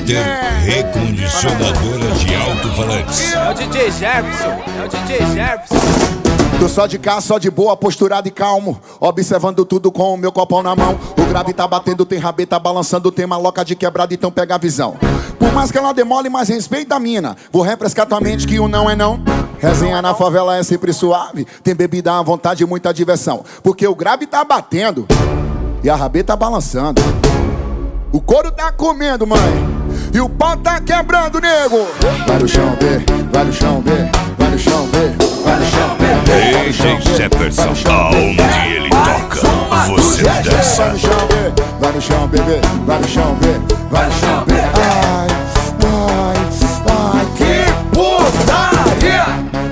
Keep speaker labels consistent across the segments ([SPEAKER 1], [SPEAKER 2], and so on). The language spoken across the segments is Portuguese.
[SPEAKER 1] Bitter recondicionadora de alto-falantes.
[SPEAKER 2] É o DJ Jefferson, é o DJ Jefferson.
[SPEAKER 3] Tô só de cá, só de boa, posturado e calmo, observando tudo com o meu copão na mão. O grave tá batendo, tem rabeta balançando, tem maloca de quebrada, então pega a visão. Por mais que ela demole, mais respeita a mina. Vou refrescar tua mente que o não é não. Resenha na favela é sempre suave, tem bebida à vontade e muita diversão. Porque o grave tá batendo e a rabeta balançando. O couro tá comendo, mãe, e o pau tá quebrando, nego. Vai no chão, B, vai no chão, B, vai no chão, B, vai no chão, B.
[SPEAKER 1] DJ Jefferson, aonde ele toca, você dança.
[SPEAKER 3] Vai no chão, B, vai no chão, bebê, vai no chão, B, vai no chão, B. Ai, ai, ai, que putaria!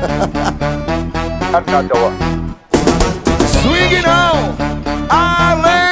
[SPEAKER 3] Swing não, além.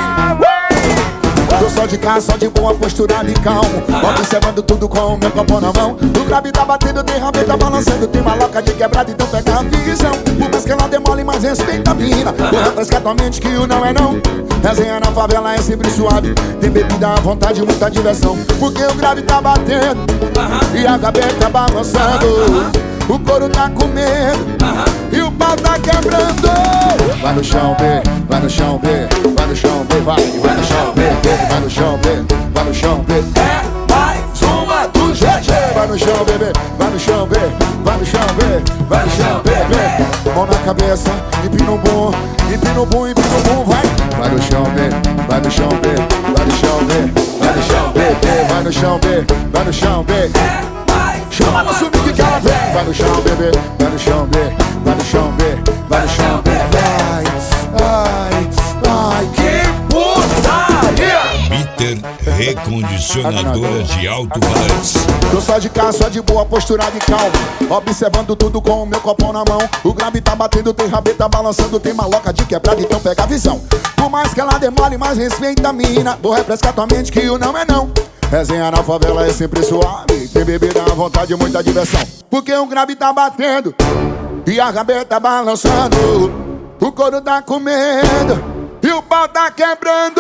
[SPEAKER 3] Tô só de cá, só de boa, posturado e calmo, observando tudo com o meu copo na mão. O grave tá batendo, tem rabeta balançando, tem maloca de quebrada, então pega a visão. Por mais que ela demole, mas respeita a mina. Vou refrescar tua mente que o não é não. Resenha na favela é sempre suave, tem bebida à vontade e muita diversão. Porque o grave tá batendo e a gaveta balançando. O couro tá comendo e o pau tá quebrando. Vai no chão, B, vai no chão, B, vai no chão, B, vai no chão, B, vai no chão, B, vai no chão, B. É mais uma do GG. Vai no chão, bebê, vai no chão, B, vai no chão, B, vai no chão, B. Mão na cabeça, empina o bum, empina o bum, empina o bum, vai. Vai no chão, B, vai no chão, B, vai no chão, B, vai no chão, B, vai no chão, B, vai no chão, B. Chama no swing que ela vem. Vai no chão, bebê, vai no chão, B, vai no chão, B, vai no chão, B. Vai, ai, ai, que putaria!
[SPEAKER 1] Bitter recondicionadora de alto-falantes.
[SPEAKER 3] Tô só de cá, só de boa, posturado e calmo, observando tudo com o meu copão na mão. O grave tá batendo, tem rabeta balançando, tem maloca de quebrada, então pega a visão. Por mais que ela demole, mais respeita a mina. Vou refrescar tua mente que o não é não. Resenha na favela é sempre suave, tem bebida à vontade e muita diversão. Porque o grave tá batendo e a rabeta balançando. O couro tá comendo e o pau tá quebrando.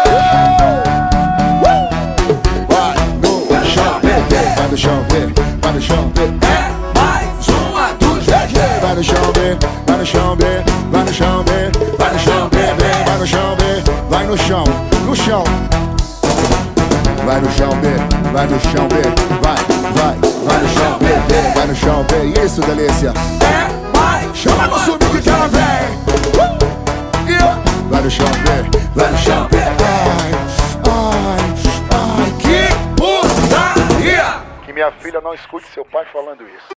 [SPEAKER 3] Vai no chão, bebê, vai no chão, B, vai no chão, B. É mais uma do GG. Vai no chão, B, vai no chão, B, vai no chão, B, vai no chão, B, vai no chão, B, vai no chão, no chão. Vai no chão, B, vai no chão, B, vai no chão, B, vai no chão, B, isso, delícia. É mais, chama no swing que ela vem. Vai no chão, B, vai no chão, B. Ai, ai, ai, que putaria!
[SPEAKER 4] Que minha filha não escute seu pai falando isso.